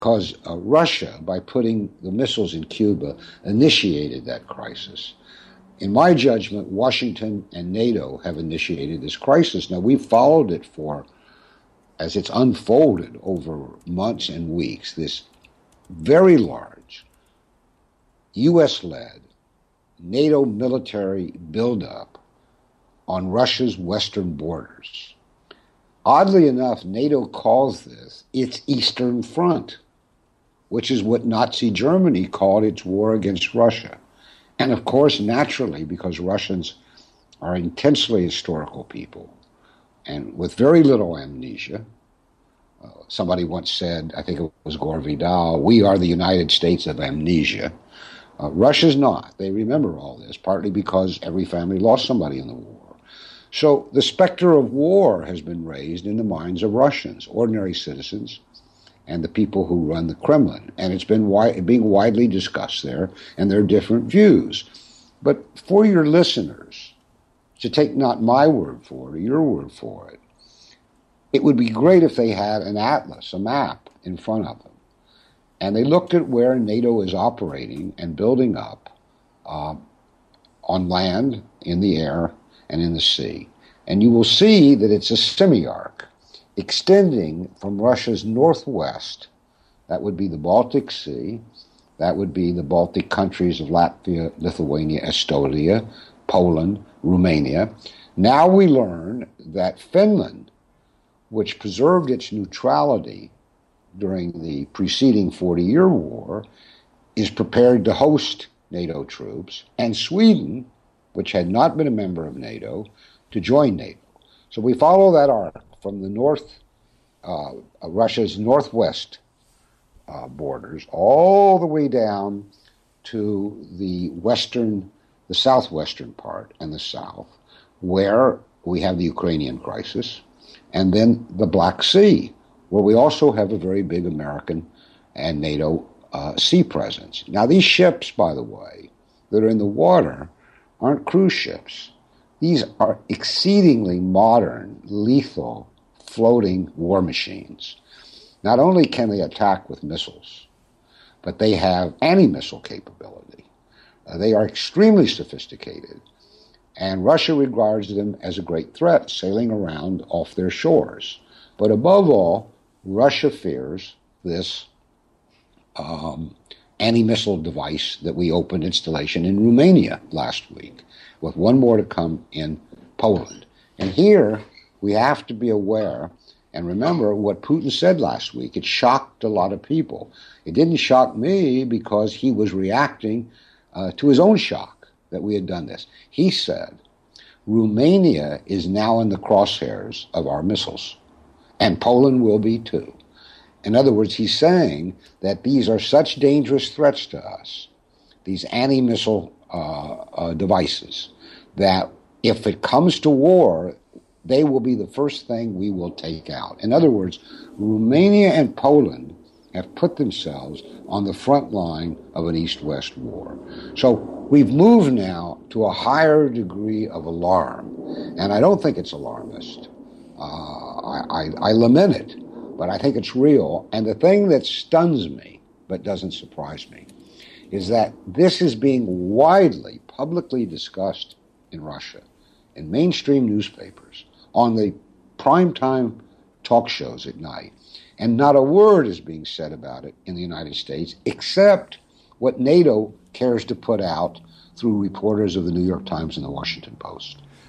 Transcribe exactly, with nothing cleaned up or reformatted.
because uh, Russia, by putting the missiles in Cuba, initiated that crisis. In my judgment, Washington and NATO have initiated this crisis. Now, we've followed it for, as it's unfolded over months and weeks, this very large U S-led NATO military buildup on Russia's western borders. Oddly enough, NATO calls this its Eastern Front, which is what Nazi Germany called its war against Russia. And of course, naturally, because Russians are intensely historical people and with very little amnesia. Uh, somebody once said, I think it was Gore Vidal, we are the United States of amnesia. Uh, Russia's not. They remember all this, partly because every family lost somebody in the war. So the specter of war has been raised in the minds of Russians, ordinary citizens, and the people who run the Kremlin. And it's been wi- being widely discussed there, and there are different views. But for your listeners, to take not my word for it, or your word for it, it would be great if they had an atlas, a map, in front of them. And they looked at where NATO is operating and building up uh, on land, in the air, and in the sea. And you will see that it's a semi-arc extending from Russia's northwest. That would be the Baltic Sea. That would be the Baltic countries of Latvia, Lithuania, Estonia, Poland, Romania. Now we learn that Finland, which preserved its neutrality during the preceding forty-year war, is prepared to host NATO troops, and Sweden, which had not been a member of NATO, to join NATO. So we follow that arc from the north, uh, Russia's northwest uh, borders, all the way down to the western, the southwestern part and the south, where we have the Ukrainian crisis, and then the Black Sea, where we also have a very big American and NATO uh, sea presence. Now, these ships, by the way, that are in the water aren't cruise ships. These are exceedingly modern, lethal, floating war machines. Not only can they attack with missiles, but they have anti-missile capability. Uh, they are extremely sophisticated, and Russia regards them as a great threat, sailing around off their shores. But above all, Russia fears this um, anti-missile device that we opened installation in Romania last week, with one more to come in Poland. And here we have to be aware and remember what Putin said last week. It shocked a lot of people. It didn't shock me because he was reacting uh, to his own shock that we had done this. He said, Romania is now in the crosshairs of our missiles, and Poland will be too. In other words, he's saying that these are such dangerous threats to us, these anti-missile uh, uh, devices, that if it comes to war, they will be the first thing we will take out. In other words, Romania and Poland have put themselves on the front line of an East-West war. So we've moved now to a higher degree of alarm, and I don't think it's alarmist. Uh, I, I, I lament it, but I think it's real. And the thing that stuns me, but doesn't surprise me, is that this is being widely, publicly discussed in Russia, in mainstream newspapers, on the primetime talk shows at night. And not a word is being said about it in the United States, except what NATO cares to put out through reporters of the New York Times and the Washington Post.